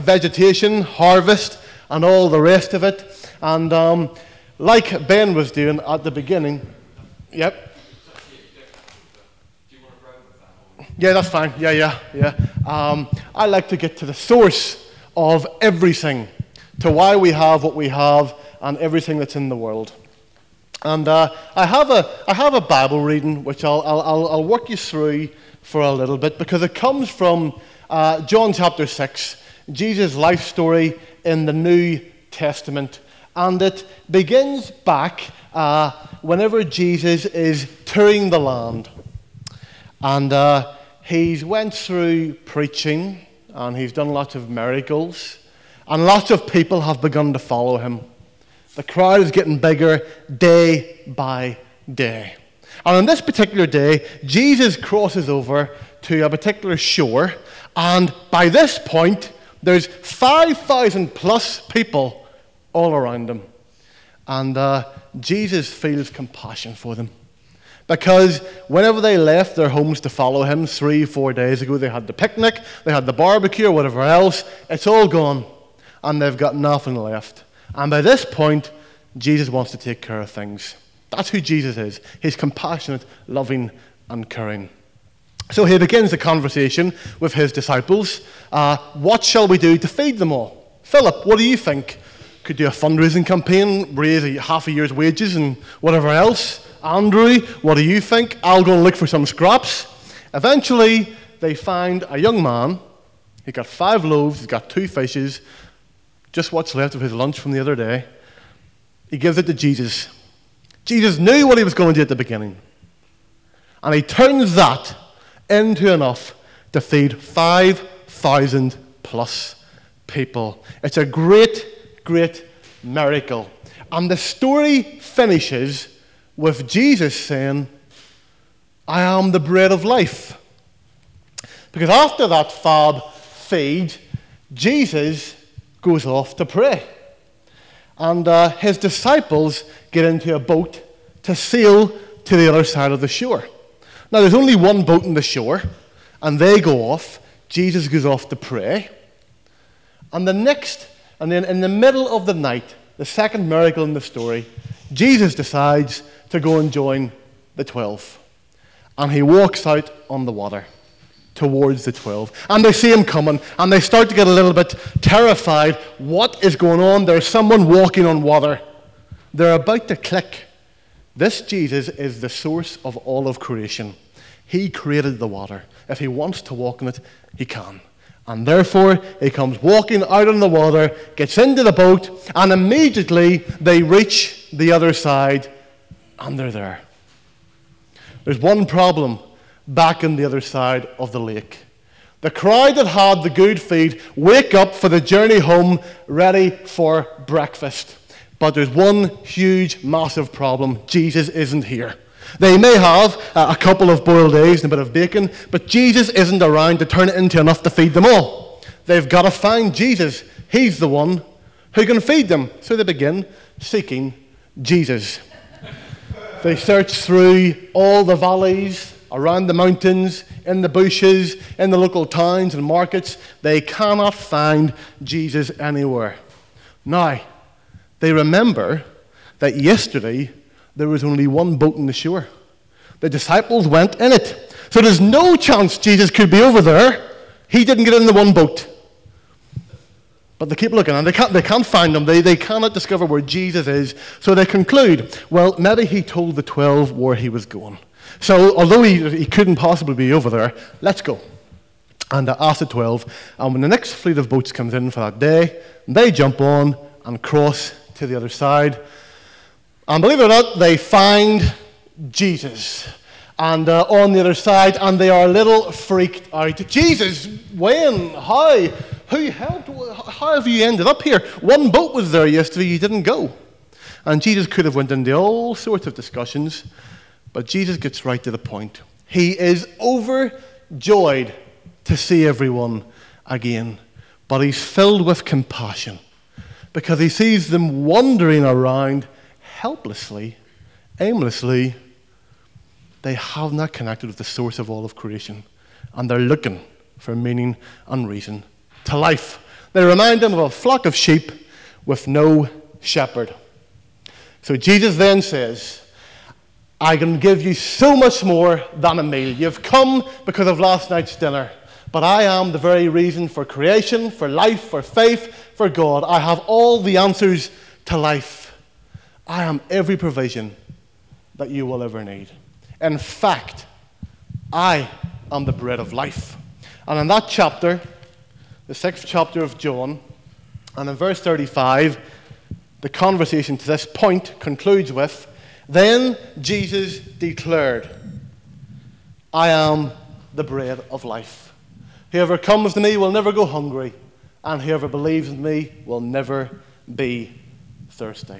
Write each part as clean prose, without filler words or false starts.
vegetation, harvest, and all the rest of it. And like Ben was doing at the beginning, yep. Yeah, that's fine. Yeah. I like to get to the source of everything, to why we have what we have, and everything that's in the world. And I have a Bible reading which I'll work you through for a little bit, because it comes from John chapter 6, Jesus' life story in the New Testament, and it begins back whenever Jesus is touring the land, and he's went through preaching, and he's done lots of miracles, and lots of people have begun to follow him. The crowd is getting bigger day by day. And on this particular day, Jesus crosses over to a particular shore, and by this point, there's 5,000 plus people all around him. And Jesus feels compassion for them. Because whenever they left their homes to follow him 3-4 days ago, they had the picnic, they had the barbecue, or whatever else. It's all gone, and they've got nothing left. And by this point, Jesus wants to take care of things. That's who Jesus is. He's compassionate, loving, and caring. So he begins the conversation with his disciples. What shall we do to feed them all? Philip, what do you think? Could do a fundraising campaign, raise half a year's wages and whatever else. Andrew, what do you think? I'll go and look for some scraps. Eventually, they find a young man. He got 5 loaves, he's got 2 fishes, just what's left of his lunch from the other day. He gives it to Jesus. Jesus knew what he was going to do at the beginning. And he turns that into enough to feed 5,000 plus people. It's a great, great miracle. And the story finishes with Jesus saying, I am the bread of life. Because after that fab feed, Jesus goes off to pray. And his disciples get into a boat to sail to the other side of the shore. Now, there's only one boat on the shore, and they go off. Jesus goes off to pray. And then in the middle of the night, the second miracle in the story, Jesus decides to go and join the 12. And he walks out on the water towards the 12. And they see him coming, and they start to get a little bit terrified. What is going on? There's someone walking on water. They're about to click. This Jesus is the source of all of creation. He created the water. If he wants to walk in it, he can. And therefore, he comes walking out on the water, gets into the boat, and immediately they reach the other side, and they're there. There's one problem back on the other side of the lake. The crowd that had the good feed wake up for the journey home, ready for breakfast. But there's one huge, massive problem. Jesus isn't here. They may have a couple of boiled eggs and a bit of bacon, but Jesus isn't around to turn it into enough to feed them all. They've got to find Jesus. He's the one who can feed them. So they begin seeking Jesus. They search through all the valleys, around the mountains, in the bushes, in the local towns and markets. They cannot find Jesus anywhere. Now, they remember that yesterday there was only one boat on the shore. The disciples went in it. So there's no chance Jesus could be over there. He didn't get in the one boat. But they keep looking, and they can't find him. They cannot discover where Jesus is. So they conclude, well, maybe he told the 12 where he was going. So although he couldn't possibly be over there, let's go. And ask the 12. And when the next fleet of boats comes in for that day, they jump on and cross to the other side. And believe it or not, they find Jesus. And on the other side, and they are a little freaked out. Jesus, when? How? Who helped? How have you ended up here? One boat was there yesterday, you didn't go. And Jesus could have went into all sorts of discussions, but Jesus gets right to the point. He is overjoyed to see everyone again, but he's filled with compassion because he sees them wandering around helplessly, aimlessly. They have not connected with the source of all of creation, and they're looking for meaning and reason to life. They remind him of a flock of sheep with no shepherd. So Jesus then says, I can give you so much more than a meal. You've come because of last night's dinner, but I am the very reason for creation, for life, for faith, for God. I have all the answers to life. I am every provision that you will ever need. In fact, I am the bread of life. And in that chapter, the 6th chapter of John, and in verse 35, the conversation to this point concludes with, then Jesus declared, I am the bread of life. Whoever comes to me will never go hungry, and whoever believes in me will never be thirsty.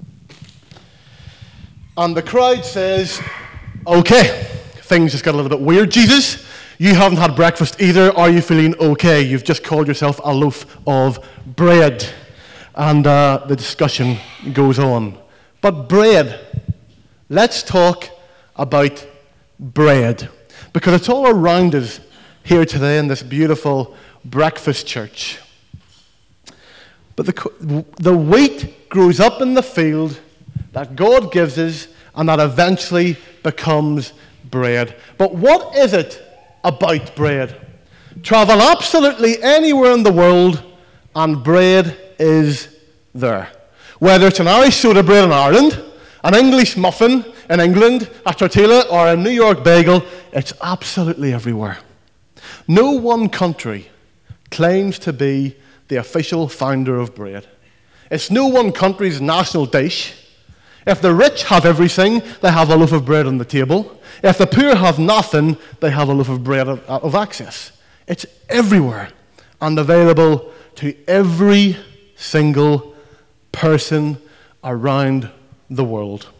And the crowd says, okay, things just got a little bit weird, Jesus. You haven't had breakfast either. Are you feeling okay? You've just called yourself a loaf of bread. And the discussion goes on. But bread, let's talk about bread. Because it's all around us here today in this beautiful breakfast church. But the wheat grows up in the field that God gives us and that eventually becomes bread. But what is it about bread? Travel absolutely anywhere in the world and bread is there. Whether it's an Irish soda bread in Ireland, an English muffin in England, a tortilla, or a New York bagel, it's absolutely everywhere. No one country claims to be the official founder of bread. It's no one country's national dish. If the rich have everything, they have a loaf of bread on the table. If the poor have nothing, they have a loaf of bread of access. It's everywhere and available to every single person around the world.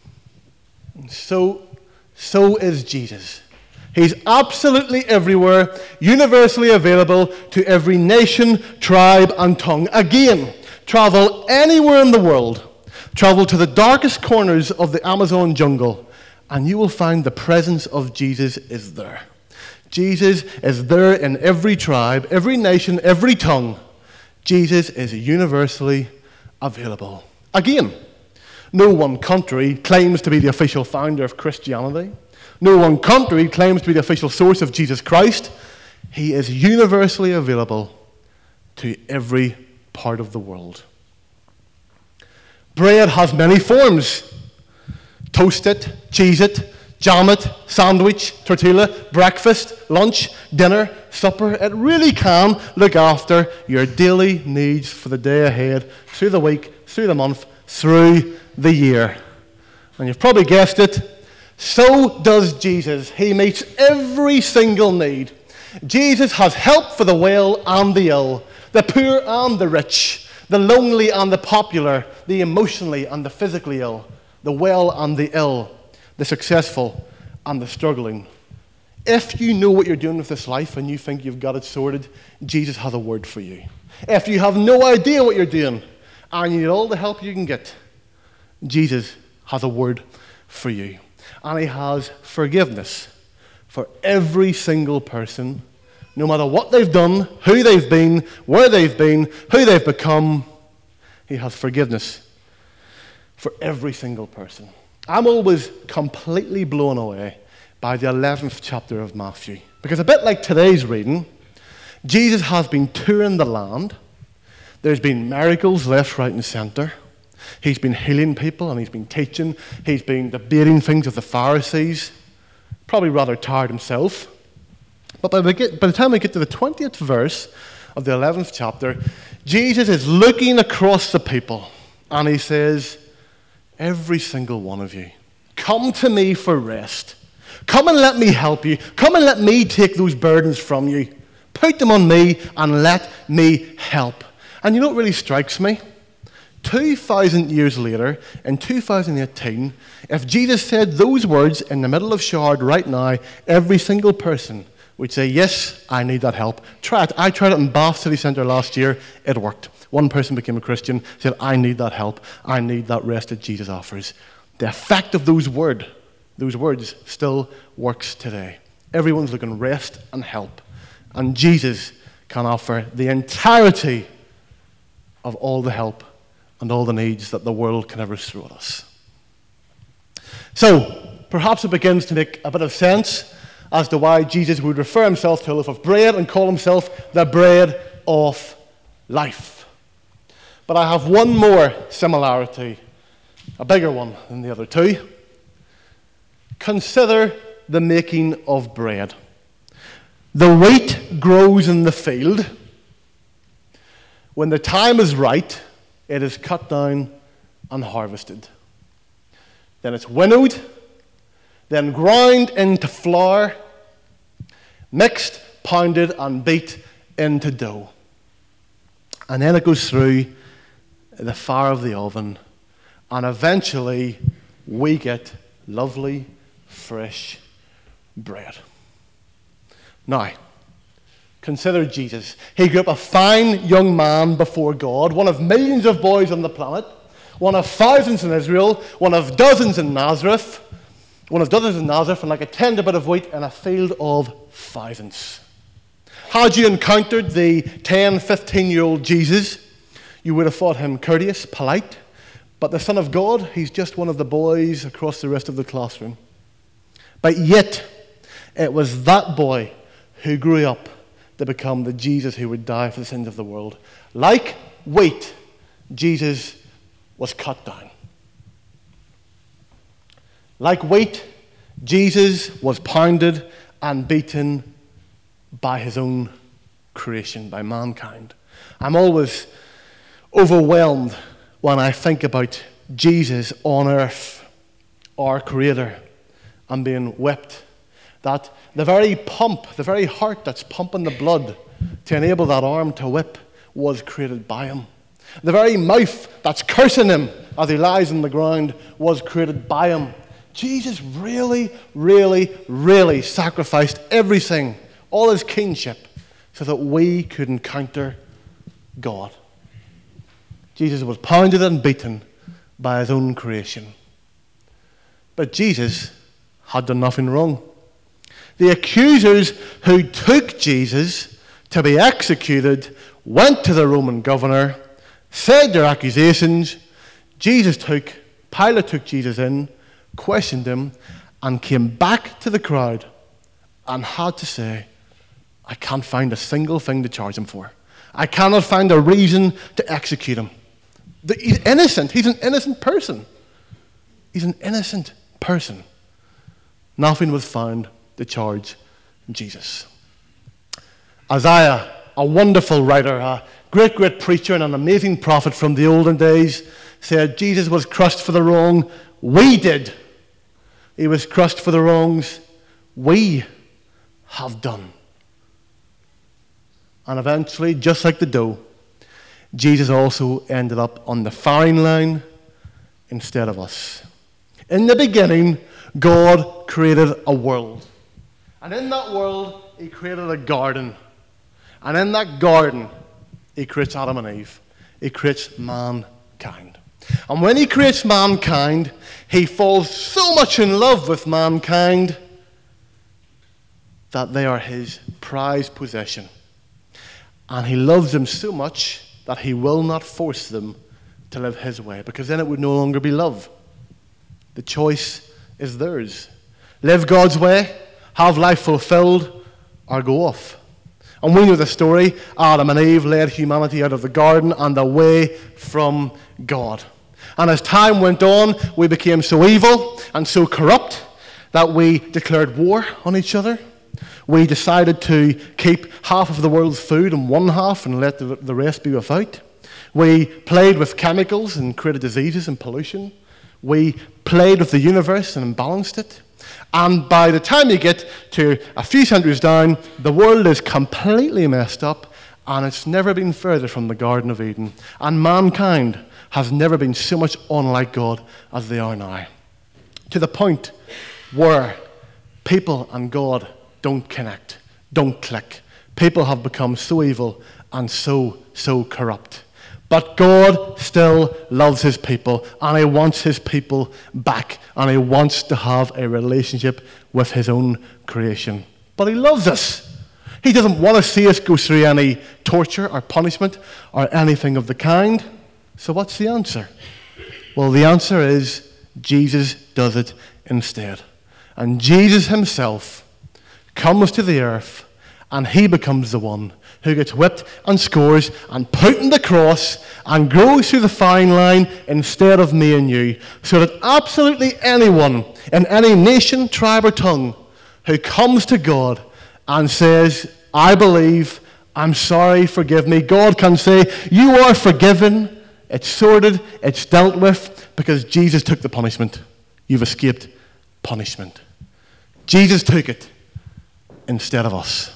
So is Jesus. He's absolutely everywhere, universally available to every nation, tribe, and tongue. Again, travel anywhere in the world, travel to the darkest corners of the Amazon jungle, and you will find the presence of Jesus is there. Jesus is there in every tribe, every nation, every tongue. Jesus is universally available. Again, no one country claims to be the official founder of Christianity. No one country claims to be the official source of Jesus Christ. He is universally available to every part of the world. Bread has many forms. Toast it, cheese it, jam it, sandwich, tortilla, breakfast, lunch, dinner, supper. It really can look after your daily needs for the day ahead, through the week, through the month, through the year. And you've probably guessed it, so does Jesus. He meets every single need. Jesus has help for the well and the ill, the poor and the rich, the lonely and the popular, the emotionally and the physically ill, the well and the ill, the successful and the struggling. If you know what you're doing with this life and you think you've got it sorted, Jesus has a word for you. If you have no idea what you're doing and you need all the help you can get, Jesus has a word for you. And he has forgiveness for every single person, no matter what they've done, who they've been, where they've been, who they've become. He has forgiveness for every single person. I'm always completely blown away by the 11th chapter of Matthew. Because a bit like today's reading, Jesus has been touring the land. There's been miracles left, right, and center. He's been healing people and he's been teaching. He's been debating things with the Pharisees. Probably rather tired himself. But by the time we get to the 20th verse of the 11th chapter, Jesus is looking across the people and he says, every single one of you, come to me for rest. Come and let me help you. Come and let me take those burdens from you. Put them on me and let me help. And you know what really strikes me? 2,000 years later, in 2018, if Jesus said those words in the middle of Shard right now, every single person would say, yes, I need that help. Try it. I tried it in Bath City Centre last year. It worked. One person became a Christian, said, I need that help. I need that rest that Jesus offers. The effect of those words still works today. Everyone's looking rest and help. And Jesus can offer the entirety of all the help and all the needs that the world can ever throw at us. So, perhaps it begins to make a bit of sense as to why Jesus would refer himself to a loaf of bread and call himself the bread of life. But I have one more similarity, a bigger one than the other two. Consider the making of bread. The wheat grows in the field. When the time is right, it is cut down and harvested. Then it's winnowed, then ground into flour, mixed, pounded, and beat into dough. And then it goes through the fire of the oven, and eventually we get lovely, fresh bread. Now, consider Jesus. He grew up a fine young man before God, one of millions of boys on the planet, one of thousands in Israel, one of dozens in Nazareth, and like a tender bit of wheat in a field of thousands. Had you encountered the 10, 15-year-old Jesus, you would have thought him courteous, polite, but the Son of God, he's just one of the boys across the rest of the classroom. But yet, it was that boy who grew up to become the Jesus who would die for the sins of the world. Like wheat, Jesus was cut down. Like wheat, Jesus was pounded and beaten by his own creation, by mankind. I'm always overwhelmed when I think about Jesus on earth, our Creator, and being whipped. That the very pump, the very heart that's pumping the blood to enable that arm to whip was created by him. The very mouth that's cursing him as he lies on the ground was created by him. Jesus really, really, really sacrificed everything, all his kingship, so that we could encounter God. Jesus was pounded and beaten by his own creation. But Jesus had done nothing wrong. The accusers who took Jesus to be executed went to the Roman governor, said their accusations. Pilate took Jesus in, questioned him, and came back to the crowd and had to say, I can't find a single thing to charge him for. I cannot find a reason to execute him. He's innocent. He's an innocent person. He's an innocent person. Nothing was found to charge Jesus. Isaiah, a wonderful writer, a great, great preacher and an amazing prophet from the olden days, said Jesus was crushed for the wrong we did. He was crushed for the wrongs we have done. And eventually, just like the dough, Jesus also ended up on the firing line instead of us. In the beginning, God created a world. And in that world, he created a garden. And in that garden, he creates Adam and Eve. He creates mankind. And when he creates mankind, he falls so much in love with mankind that they are his prized possession. And he loves them so much that he will not force them to live his way, because then it would no longer be love. The choice is theirs. Live God's way, have life fulfilled, or go off. And we know the story. Adam and Eve led humanity out of the garden and away from God. And as time went on, we became so evil and so corrupt that we declared war on each other. We decided to keep half of the world's food in one half and let the rest be without. We played with chemicals and created diseases and pollution. We played with the universe and imbalanced it. And by the time you get to a few centuries down, the world is completely messed up, and it's never been further from the Garden of Eden. And mankind has never been so much unlike God as they are now. To the point where people and God don't connect, don't click. People have become so evil and so corrupt. But God still loves his people, and he wants his people back, and he wants to have a relationship with his own creation. But he loves us. He doesn't want to see us go through any torture or punishment or anything of the kind. So what's the answer? Well, the answer is Jesus does it instead. And Jesus himself comes to the earth, and he becomes the one who gets whipped and scores and put in the cross and goes through the firing line instead of me and you, so that absolutely anyone in any nation, tribe, or tongue who comes to God and says, I believe, I'm sorry, forgive me, God can say, you are forgiven, it's sorted, it's dealt with, because Jesus took the punishment. You've escaped punishment. Jesus took it instead of us.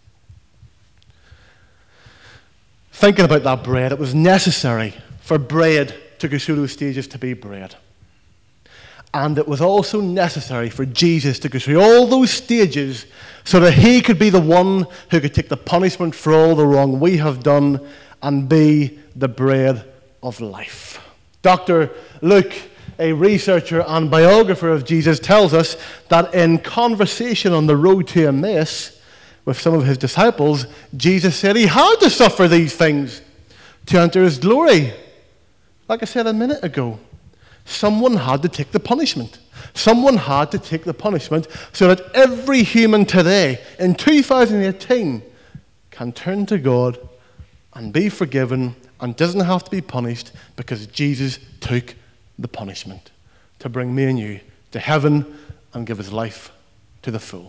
Thinking about that bread, it was necessary for bread to go through those stages to be bread. And it was also necessary for Jesus to go through all those stages so that he could be the one who could take the punishment for all the wrong we have done and be the bread of life. Dr. Luke, a researcher and biographer of Jesus, tells us that in conversation on the road to Emmaus with some of his disciples, Jesus said he had to suffer these things to enter his glory. Like I said a minute ago, someone had to take the punishment. Someone had to take the punishment so that every human today, in 2018, can turn to God and be forgiven and doesn't have to be punished because Jesus took the punishment to bring me and you to heaven and give his life to the full.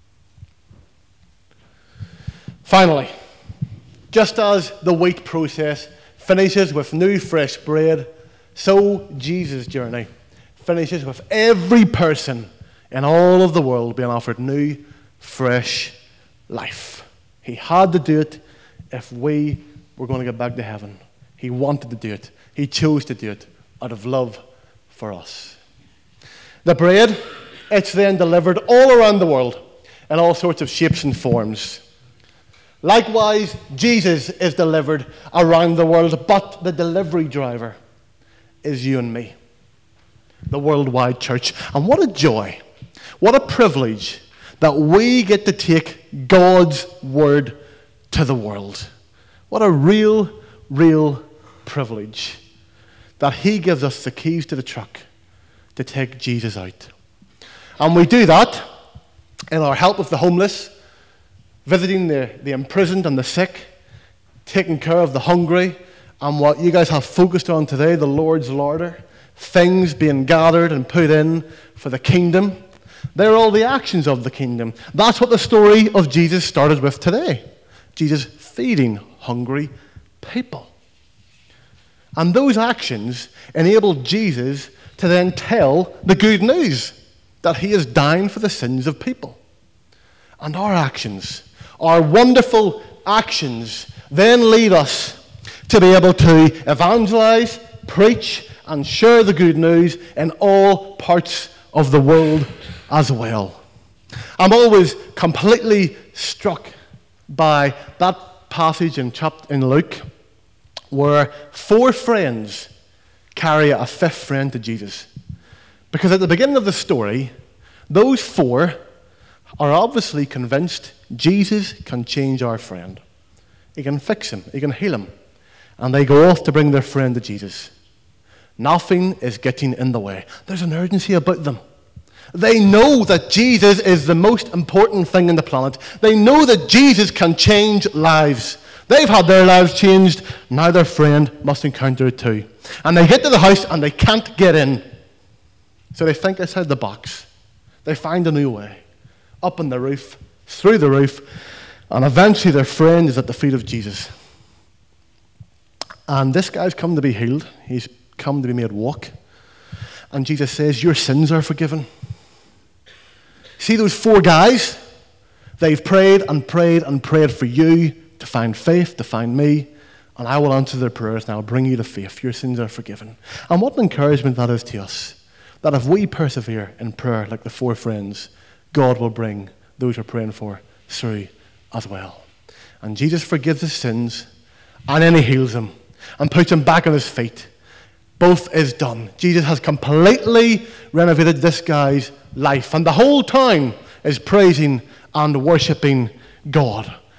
Finally, just as the wheat process finishes with new fresh bread, so Jesus' journey finishes with every person in all of the world being offered new, fresh life. He had to do it if we were going to get back to heaven. He wanted to do it. He chose to do it out of love for us. The bread, it's then delivered all around the world in all sorts of shapes and forms. Likewise, Jesus is delivered around the world, but the delivery driver is you and me, the worldwide church. And what a joy, what a privilege that we get to take God's word to the world. What a real, real privilege that he gives us the keys to the truck to take Jesus out. And we do that in our help of the homeless, visiting the imprisoned and the sick, taking care of the hungry, and what you guys have focused on today, the Lord's larder, things being gathered and put in for the kingdom. They're all the actions of the kingdom. That's what the story of Jesus started with today. Jesus feeding hungry people. And those actions enabled Jesus to then tell the good news that he is dying for the sins of people. And our actions, our wonderful actions, then lead us to be able to evangelize, preach, and share the good news in all parts of the world as well. I'm always completely struck by that passage in Luke where 4 friends carry a 5th friend to Jesus. Because at the beginning of the story, those 4 are obviously convinced Jesus can change our friend. He can fix him. He can heal him. And they go off to bring their friend to Jesus. Nothing is getting in the way. There's an urgency about them. They know that Jesus is the most important thing on the planet. They know that Jesus can change lives. They've had their lives changed. Now their friend must encounter it too. And they get to the house and they can't get in. So they think outside the box. They find a new way. Up on the roof, through the roof, and eventually their friend is at the feet of Jesus. And this guy's come to be healed. He's come to be made walk. And Jesus says, your sins are forgiven. See those 4 guys? They've prayed and prayed and prayed for you to find faith, to find me, and I will answer their prayers and I'll bring you to faith. Your sins are forgiven. And what an encouragement that is to us, that if we persevere in prayer like the 4 friends, God will bring those we're praying for through as well. And Jesus forgives his sins, and then he heals him and puts him back on his feet. Both is done. Jesus has completely renovated this guy's life, and the whole town is praising and worshiping God.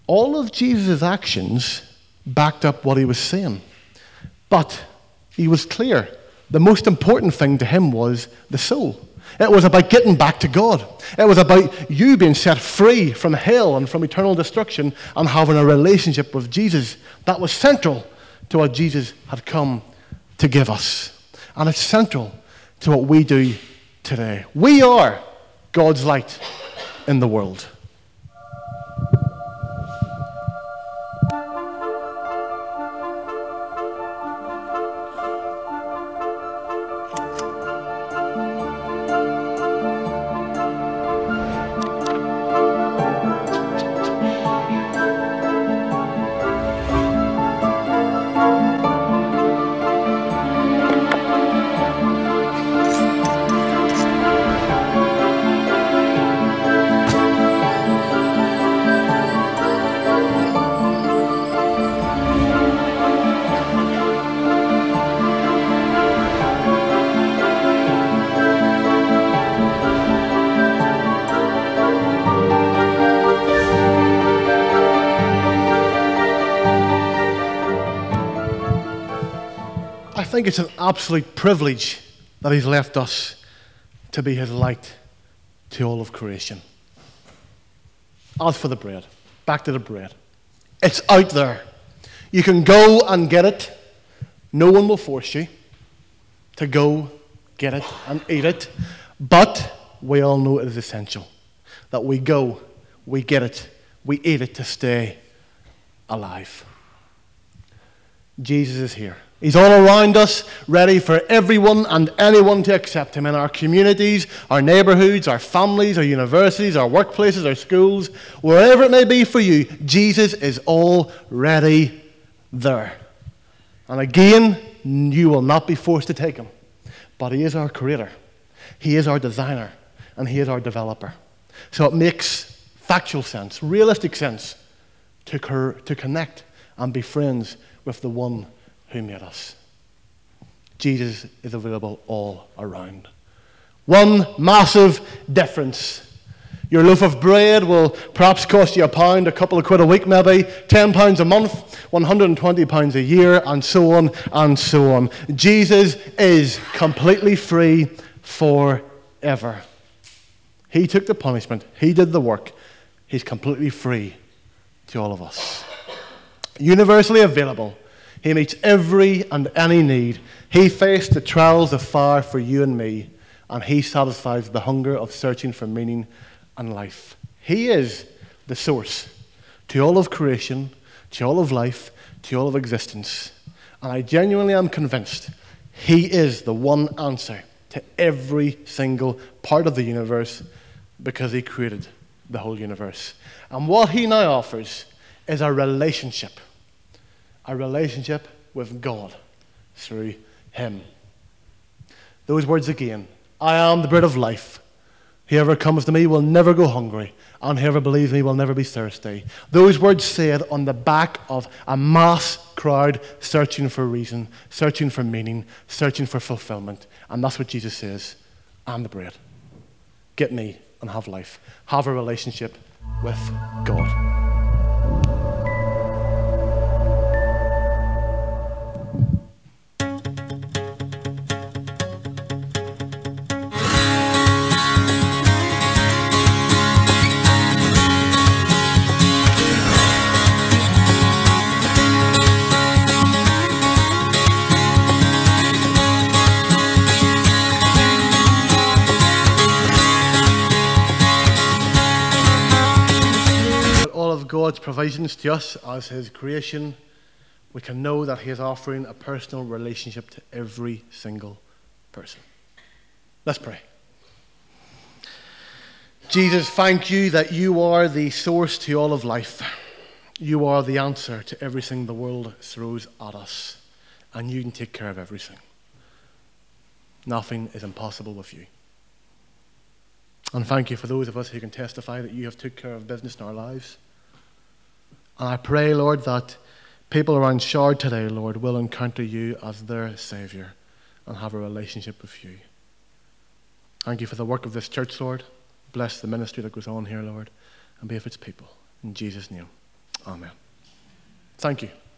All of Jesus' actions backed up what he was saying. But he was clear. The most important thing to him was the soul. It was about getting back to God. It was about you being set free from hell and from eternal destruction and having a relationship with Jesus. That was central to what Jesus had come to give us. And it's central to what we do today. We are God's light in the world. I think it's an absolute privilege that he's left us to be his light to all of creation. As for the bread, back to the bread. It's out there. You can go and get it. No one will force you to go get it and eat it. But we all know it is essential that we go, we get it, we eat it to stay alive. Jesus is here. He's all around us, ready for everyone and anyone to accept him in our communities, our neighborhoods, our families, our universities, our workplaces, our schools, wherever it may be for you. Jesus is already there. And again, you will not be forced to take him. But he is our creator. He is our designer. And he is our developer. So it makes factual sense, realistic sense, to connect and be friends with the one who made us. Jesus is available all around. One massive difference. Your loaf of bread will perhaps cost you £1, a couple of quid a week maybe, £10 a month, £120 a year, and so on and so on. Jesus is completely free forever. He took the punishment. He did the work. He's completely free to all of us. Universally available. He meets every and any need. He faced the trials of fire for you and me, and he satisfies the hunger of searching for meaning and life. He is the source to all of creation, to all of life, to all of existence. And I genuinely am convinced he is the one answer to every single part of the universe because he created the whole universe. And what he now offers is a relationship with God through him. Those words again. I am the bread of life. Whoever comes to me will never go hungry, and whoever believes me will never be thirsty. Those words said on the back of a mass crowd searching for reason, searching for meaning, searching for fulfillment. And that's what Jesus says. I'm the bread. Get me and have life. Have a relationship with God. God's provisions to us as his creation, we can know that he is offering a personal relationship to every single person. Let's pray. Jesus, thank you that you are the source to all of life. You are the answer to everything the world throws at us, and you can take care of everything. Nothing is impossible with you. And thank you for those of us who can testify that you have took care of business in our lives. And I pray, Lord, that people around Shard today, Lord, will encounter you as their Savior and have a relationship with you. Thank you for the work of this church, Lord. Bless the ministry that goes on here, Lord, and be with its people. In Jesus' name, Amen. Thank you.